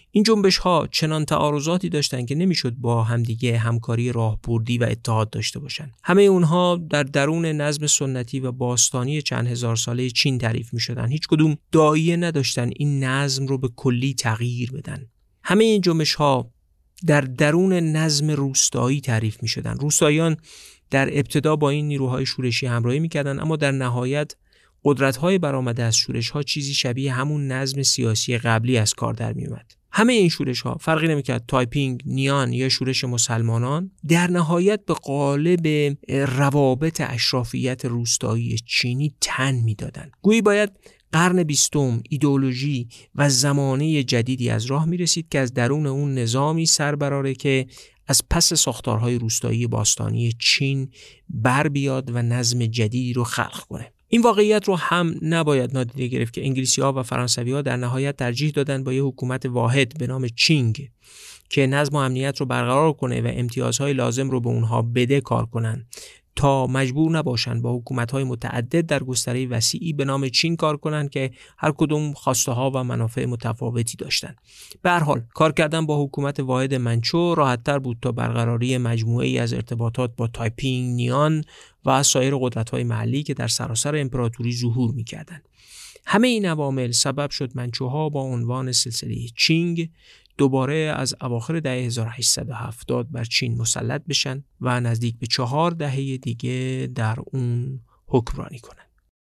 این جنبش‌ها چنان تعارضاتی داشتند که نمیشد با همدیگه همکاری راهبردی و اتحاد داشته باشند. همه اونها در درون نظم سنتی و باستانی چند هزار ساله چین تعریف می‌شدند. هیچ کدوم داعیه نداشتن این نظم رو به کلی تغییر بدن. همه این جنبش‌ها در درون نظم روستایی تعریف می‌شدند. روستاییان در ابتدا با این نیروهای شورشی همراهی می‌کردند، اما در نهایت قدرت‌های برآمده از شورش‌ها چیزی شبیه همون نظم سیاسی قبلی از کار در می‌آمد. همه این شورش‌ها فرقی نمی‌کرد تایپینگ، نیان یا شورش مسلمانان، در نهایت به قالب روابط اشرافیت روستایی چینی تن می‌دادند. گویی باید قرن 20 ایدئولوژی و زمانه جدیدی از راه می‌رسید که از درون اون نظامی سر براره که از پس ساختارهای روستایی باستانی چین بر بیاد و نظم جدیدی رو خلق کنه. این واقعیت رو هم نباید نادیده گرفت که انگلیسی‌ها و فرانسوی‌ها در نهایت ترجیح دادن با یه حکومت واحد به نام چینگ که نظم و امنیت رو برقرار کنه و امتیازهای لازم رو به اونها بده کار کنن تا مجبور نباشن با حکومت‌های متعدد در گستره وسیعی به نام چین کار کنن که هر کدوم خواسته‌ها و منافع متفاوتی داشتن. به هر حال کار کردن با حکومت واحد منچو راحت‌تر بود تا برقراری مجموعه‌ای از ارتباطات با تایپینگ، نیان و سایر قدرت‌های محلی که در سراسر امپراتوری ظهور می‌کردند. همه این عوامل سبب شد منچوها با عنوان سلسله چینگ دوباره از اواخر دهه 1870 بر چین مسلط بشن و نزدیک به 4 دهه دیگه در اون حکمرانی کنن.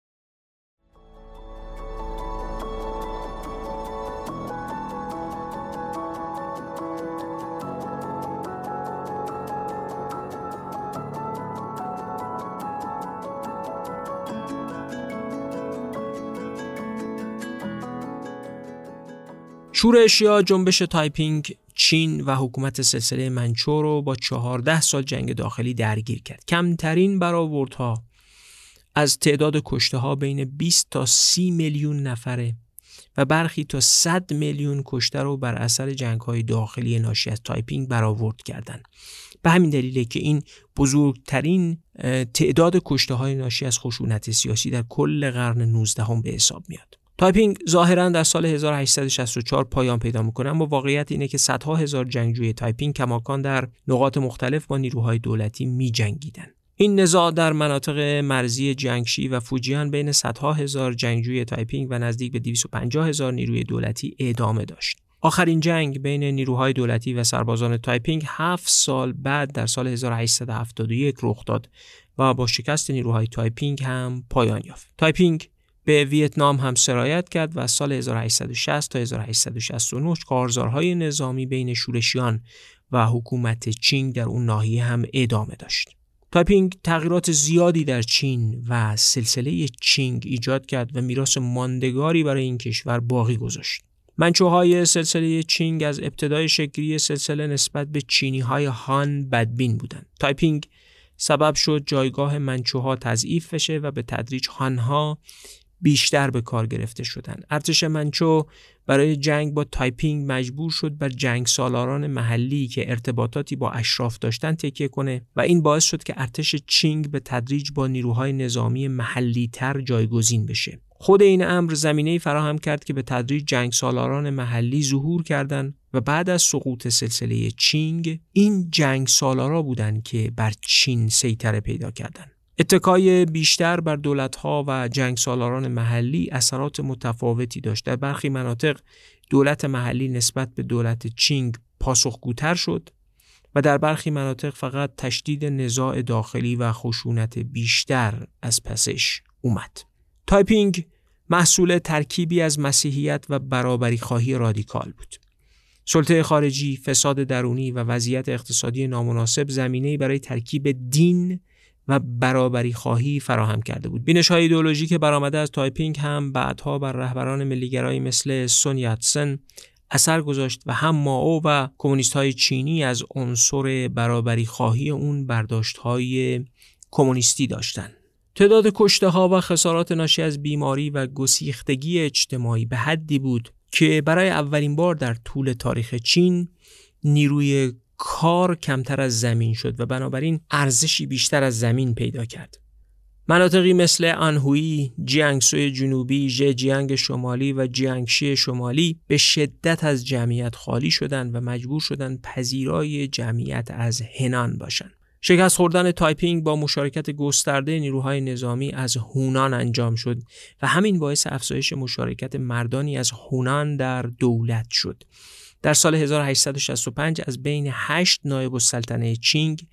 شورش یا جنبش تایپینگ چین و حکومت سلسله منچو رو با 14 سال جنگ داخلی درگیر کرد. کمترین برآوردها از تعداد کشته‌ها بین 20 تا 30 میلیون نفره و برخی تا 100 میلیون کشته رو بر اثر جنگ‌های داخلی ناشی از تایپینگ برآورد کردند. به همین دلیله که این بزرگترین تعداد کشته‌های ناشی از خشونت سیاسی در کل قرن 19 به حساب میاد. تایپینگ ظاهراً در سال 1864 پایان پیدا میکنه، اما واقعیت اینه که صدها هزار جنگجوی تایپینگ کماکان در نقاط مختلف با نیروهای دولتی می جنگیدن. این نزاع در مناطق مرزی جنگشی و فوجیان بین صدها هزار جنگجوی تایپینگ و نزدیک به 250 هزار نیروی دولتی ادامه داشت. آخرین جنگ بین نیروهای دولتی و سربازان تایپینگ 7 سال بعد در سال 1871 رخ داد و با شکست نیروهای تایپینگ هم پایان یافت. تایپینگ به ویتنام هم سرایت کرد و از سال 1860 تا 1869 کارزارهای نظامی بین شورشیان و حکومت چینگ در اون ناحیه هم ادامه داشت. تایپینگ تغییرات زیادی در چین و سلسله چینگ ایجاد کرد و میراث ماندگاری برای این کشور باقی گذاشت. منچوهای سلسله چینگ از ابتدای شکلی سلسله نسبت به چینی‌های هان بدبین بودند. تایپینگ سبب شد جایگاه منچوها تضعیف بشه و به تدریج هانها بیشتر به کار گرفته شدند. ارتش منچو برای جنگ با تایپینگ مجبور شد بر جنگ سالاران محلی که ارتباطاتی با اشراف داشتن تکیه کنه و این باعث شد که ارتش چینگ به تدریج با نیروهای نظامی محلی تر جایگزین بشه. خود این امر زمینه‌ای فراهم کرد که به تدریج جنگ سالاران محلی ظهور کردند و بعد از سقوط سلسله چینگ این جنگ سالارا بودند که بر چین سیطره پیدا کردند. اتکای بیشتر بر دولت‌ها و جنگ سالاران محلی اثرات متفاوتی داشت. در برخی مناطق دولت محلی نسبت به دولت چینگ پاسخگوتر شد و در برخی مناطق فقط تشدید نزاع داخلی و خشونت بیشتر از پسش اومد. تایپینگ محصول ترکیبی از مسیحیت و برابری خواهی رادیکال بود. سلطه خارجی، فساد درونی و وضعیت اقتصادی نامناسب زمینه‌ای برای ترکیب دین و برابری خواهی فراهم کرده بود. بینش‌های ایدئولوژیک برآمده از تایپینگ هم بعدها بر رهبران ملیگرایی مثل سون یاتسن اثر گذاشت و هم مائو و کمونیست‌های چینی از عنصر برابری خواهی اون برداشت‌های کمونیستی داشتند. تعداد کشته‌ها و خسارات ناشی از بیماری و گسیختگی اجتماعی به حدی بود که برای اولین بار در طول تاریخ چین نیروی کار کمتر از زمین شد و بنابراین ارزشی بیشتر از زمین پیدا کرد. مناطقی مثل آنهویی، جیانگسوی جنوبی، ژهجیانگ شمالی و جیانگشی شمالی به شدت از جمعیت خالی شدند و مجبور شدند پذیرای جمعیت از هنان باشند. شکست خوردن تایپینگ با مشارکت گسترده نیروهای نظامی از هونان انجام شد و همین باعث افزایش مشارکت مردانی از هونان در دولت شد. در سال 1865 از بین 8 نایب السلطنه چینگ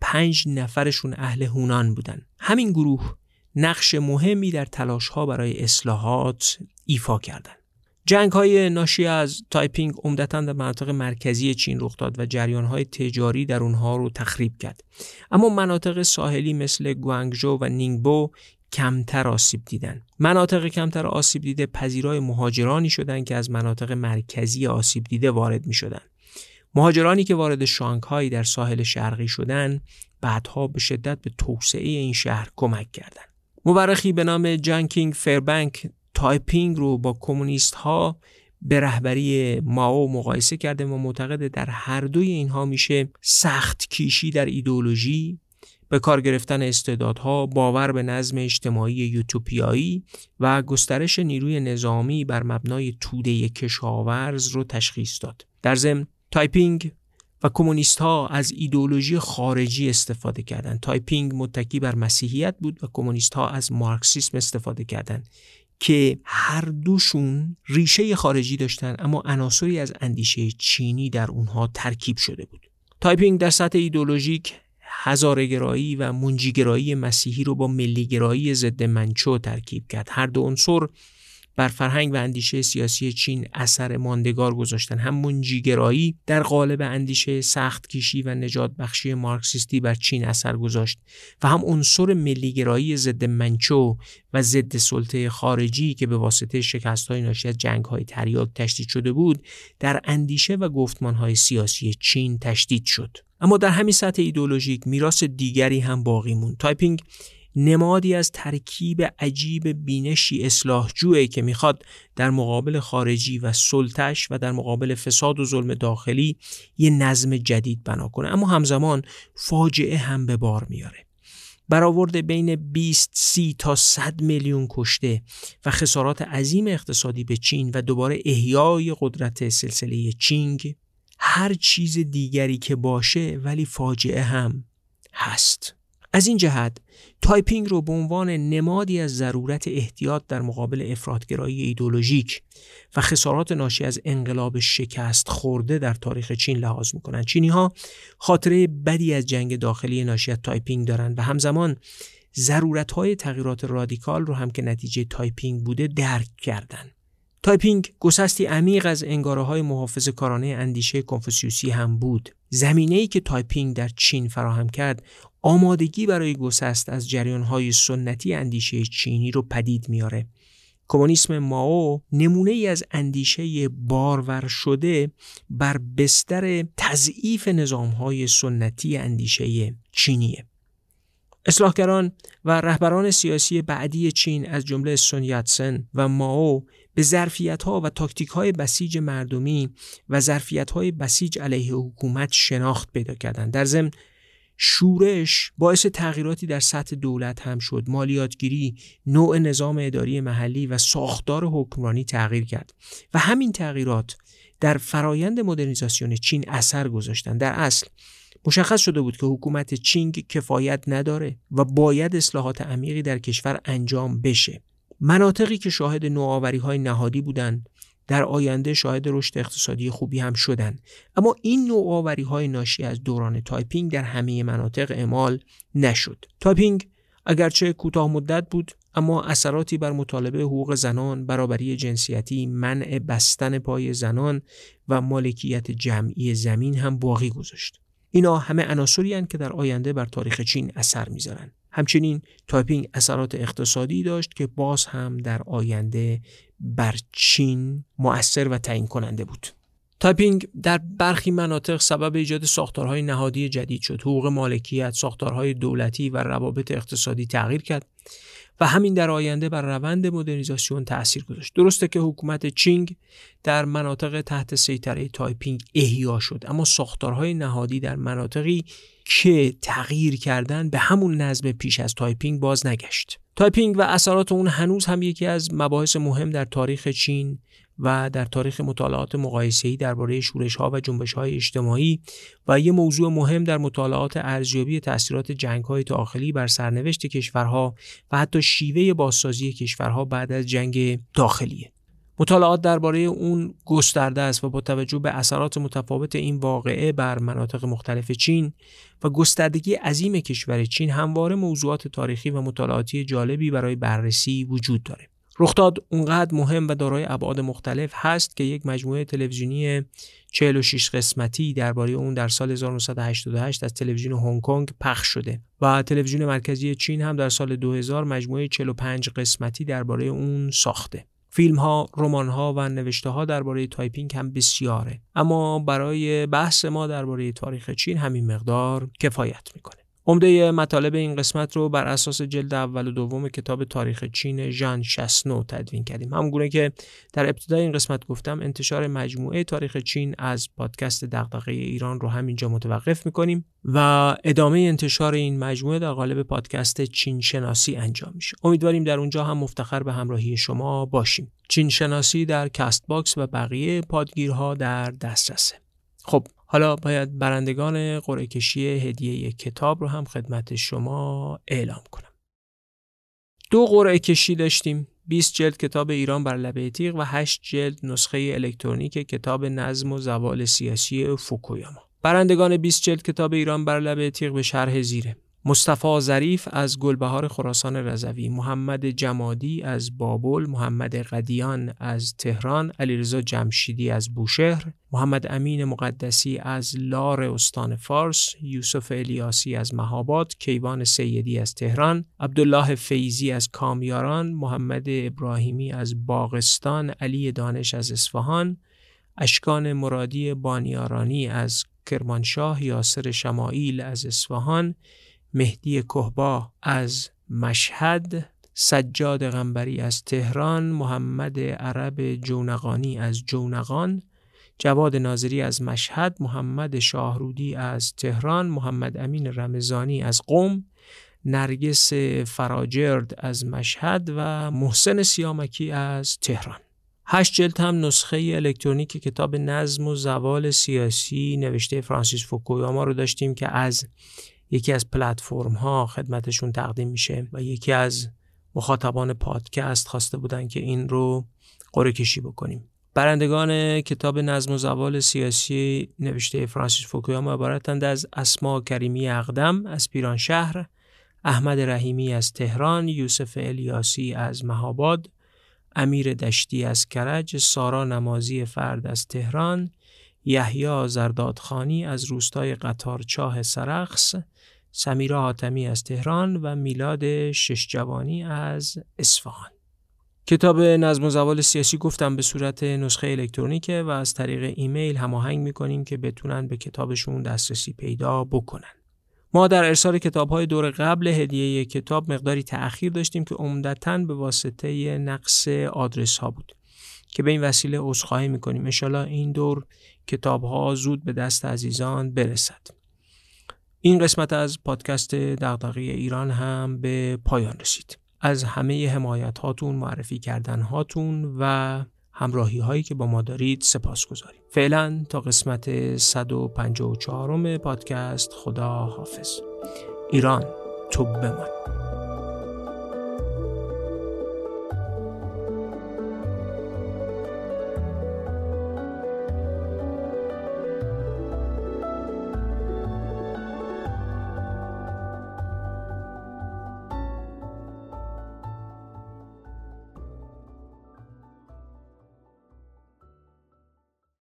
5 نفرشون اهل هونان بودن. همین گروه نقش مهمی در تلاش‌ها برای اصلاحات ایفا کردند. جنگ‌های ناشی از تایپینگ عمدتاً در مناطق مرکزی چین رخ داد و جریان‌های تجاری در اونها رو تخریب کرد. اما مناطق ساحلی مثل گوانگژو و نینگبو کمتر آسیب دیدن. مناطق کمتر آسیب دیده پذیرای مهاجرانی شدند که از مناطق مرکزی آسیب دیده وارد می‌شدند. مهاجرانی که وارد شانگهای در ساحل شرقی شدند، بعدها به شدت به توسعه این شهر کمک کردند. مورخی به نام جانکینگ فیربنک تایپینگ رو با کمونیست‌ها به رهبری مائو مقایسه کرده و معتقد در هر دوی اینها میشه سخت کیشی در ایدئولوژی، به کار گرفتن استعدادها، باور به نظم اجتماعی یوتوپیایی و گسترش نیروی نظامی بر مبنای توده کشاورز رو تشخیص داد. در ضمن تایپینگ و کمونیست‌ها از ایدئولوژی خارجی استفاده کردند. تایپینگ متکی بر مسیحیت بود و کمونیست‌ها از مارکسیسم استفاده کردند که هر دوشون ریشه خارجی داشتن اما عناصری از اندیشه چینی در اونها ترکیب شده بود. تایپینگ در سطح ایدئولوژیک هزاره‌گرایی و منجیگرایی مسیحی رو با ملیگرایی ضد منچو ترکیب کرد. هر دو عنصر بر فرهنگ و اندیشه سیاسی چین اثر ماندگار گذاشتن. هم منجیگرایی در قالب اندیشه سخت کشی و نجات بخشی مارکسیستی بر چین اثر گذاشت و هم عنصر ملیگرایی ضد منچو و ضد سلطه خارجی که به واسطه شکست‌های ناشی از جنگ‌های تریاک تشدید شده بود در اندیشه و گفتمان‌های سیاسی چین تشدید شد. اما در همین سطح ایدئولوژیک میراث دیگری هم باقی موند. تایپینگ نمادی از ترکیب عجیب بینشی اصلاحجویی که میخواد در مقابل خارجی و سلطش و در مقابل فساد و ظلم داخلی یه نظم جدید بنا کنه، اما همزمان فاجعه هم به بار میاره. برآورد بین 20 تا 100 میلیون کشته و خسارات عظیم اقتصادی به چین و دوباره احیای قدرت سلسله چینگ هر چیز دیگری که باشه ولی فاجعه هم هست. از این جهت تایپینگ رو به عنوان نمادی از ضرورت احتیاط در مقابل افراطگرایی ایدئولوژیک و خسارات ناشی از انقلاب شکست خورده در تاریخ چین لحاظ میکنن. چینی‌ها خاطره بدی از جنگ داخلی ناشی از تایپینگ دارن و همزمان ضرورت‌های تغییرات رادیکال رو هم که نتیجه تایپینگ بوده درک کردن. تایپینگ گسستی عمیق از انگاره‌های محافظه‌کارانه اندیشه کنفوسیوسی هم بود. زمینه‌ای که تایپینگ در چین فراهم کرد آمادگی برای گسست از جریان‌های سنتی اندیشه چینی رو پدید میاره. کمونیسم مائو نمونه‌ای از اندیشه بارور شده بر بستر تضعیف نظام‌های سنتی اندیشه چینیه. اصلاحگران و رهبران سیاسی بعدی چین از جمله سون یاتسن و مائو به ظرفیت‌ها و تاکتیک‌های بسیج مردمی و ظرفیت‌های بسیج علیه حکومت شناخت پیدا کردند. در ضمن شورش باعث تغییراتی در سطح دولت هم شد. مالیاتگیری، نوع نظام اداری محلی و ساختار حکمرانی تغییر کرد و همین تغییرات در فرایند مدرنیزاسیون چین اثر گذاشتند. در اصل مشخص شده بود که حکومت چینگ کفایت نداره و باید اصلاحات عمیقی در کشور انجام بشه. مناطقی که شاهد نوآوری‌های نهادی بودند در آینده شاهد رشد اقتصادی خوبی هم شدند، اما این نوآوری‌های ناشی از دوران تایپینگ در همه مناطق اعمال نشد. تایپینگ اگرچه کوتاه مدت بود اما اثراتی بر مطالبه حقوق زنان، برابری جنسیتی، منع بستن پای زنان و مالکیت جمعی زمین هم باقی گذاشت. اینا همه عناصری هستند که در آینده بر تاریخ چین اثر می‌ذارن. همچنین تایپینگ اثرات اقتصادی داشت که باز هم در آینده بر چین مؤثر و تعیین کننده بود. تایپینگ در برخی مناطق سبب ایجاد ساختارهای نهادی جدید شد. حقوق مالکیت، ساختارهای دولتی و روابط اقتصادی تغییر کرد و همین در آینده بر روند مدرنیزاسیون تأثیر گذاشت. درسته که حکومت چینگ در مناطق تحت سیطره تایپینگ احیا شد، اما ساختارهای نهادی در مناطقی که تغییر کردن به همون نظم پیش از تایپینگ باز نگشت. تایپینگ و اثرات اون هنوز هم یکی از مباحث مهم در تاریخ چین و در تاریخ مطالعات مقایسه‌ای درباره شورش‌ها و جنبش‌های اجتماعی و یه موضوع مهم در مطالعات ارزیابی تأثیرات جنگ‌های داخلی بر سرنوشت کشورها و حتی شیوه بازسازی کشورها بعد از جنگ داخلیه. مطالعات درباره اون گسترده است و با توجه به اثرات متفاوت این واقعه بر مناطق مختلف چین و گستردگی عظیم کشور چین همواره موضوعات تاریخی و مطالعاتی جالبی برای بررسی وجود داره. رخداد اونقدر مهم و دارای ابعاد مختلف هست که یک مجموعه تلویزیونی 46 قسمتی درباره اون در سال 1988 از تلویزیون هنگ کنگ پخش شده و تلویزیون مرکزی چین هم در سال 2000 مجموعه 45 قسمتی درباره اون ساخته. فیلم‌ها، رمان‌ها و نوشته‌ها درباره تایپینگ هم بسیاره، اما برای بحث ما درباره تاریخ چین همین مقدار کفایت میکنه. عمده مطالب این قسمت رو بر اساس جلد اول و دوم کتاب تاریخ چین ژان شاسنو تدوین کردیم. همونگونه که در ابتدای این قسمت گفتم، انتشار مجموعه تاریخ چین از پادکست دغدغه ایران رو همینجا متوقف میکنیم و ادامه انتشار این مجموعه در قالب پادکست چین شناسی انجام میشه. امیدواریم در اونجا هم مفتخر به همراهی شما باشیم. چین شناسی در کست باکس و بقیه پادگیرها در دسترسه. خب حالا باید برندگان قرعه کشی هدیه کتاب رو هم خدمت شما اعلام کنم. 2 قرعه کشی داشتیم. 20 جلد کتاب ایران بر لبه تیغ و 8 جلد نسخه الکترونیک کتاب نظم و زوال سیاسی فوکویاما. برندگان 20 جلد کتاب ایران بر لبه تیغ به شرح زیره: مصطفی ظریف از گلبهار خراسان رضوی، محمد جمادی از بابل، محمد قدیان از تهران، علیرضا جمشیدی از بوشهر، محمد امین مقدسی از لار استان فارس، یوسف الیاسی از مهاباد، کیوان سیدی از تهران، عبدالله فیضی از کامیاران، محمد ابراهیمی از باغستان، علی دانش از اصفهان، اشکان مرادی بانیارانی از کرمانشاه، یاسر شمائیل از اصفهان، مهدی کهبا از مشهد، سجاد غنبری از تهران، محمد عرب جونقانی از جونقان، جواد ناظری از مشهد، محمد شاهرودی از تهران، محمد امین رمضانی از قم، نرگس فراجرد از مشهد و محسن سیامکی از تهران. 8 جلد هم نسخه الکترونیک کتاب نظم و زوال سیاسی نوشته فرانسیس فوکویاما رو داشتیم که از یکی از پلتفرم ها خدمتشون تقدیم میشه و یکی از مخاطبان پادکست خواسته بودن که این رو قرعه کشی بکنیم. برندگان کتاب نظم و زوال سیاسی نوشته فرانسیس فوکویاما عبارتند از اسما کریمی اقدم از پیرانشهر، احمد رحیمی از تهران، یوسف الیاسی از مهاباد، امیر دشتی از کرج، سارا نمازی فرد از تهران، یحیی زردادخانی از روستای قطارچاه سرخس، سمیرا حاتمی از تهران و میلاد ششجوانی از اصفهان. کتاب نظم و زوال سیاسی گفتم به صورت نسخه الکترونیکه و از طریق ایمیل هماهنگ میکنیم که بتونن به کتابشون دسترسی پیدا بکنن. ما در ارسال کتاب‌های دور قبل هدیه کتاب مقداری تأخیر داشتیم که عمدتاً به واسطه نقص آدرس‌ها بود که به این وسیله عذرخواهی می‌کنیم. ان شاءالله این دور کتاب‌ها زود به دست عزیزان برسد. این قسمت از پادکست دغدغه ایران هم به پایان رسید. از همه حمایت‌هاتون، معرفی کردن‌هاتون و همراهی‌هایی که با ما دارید سپاسگزاریم. فعلا تا قسمت 154 پادکست، خدا حافظ. ایران تو بمان.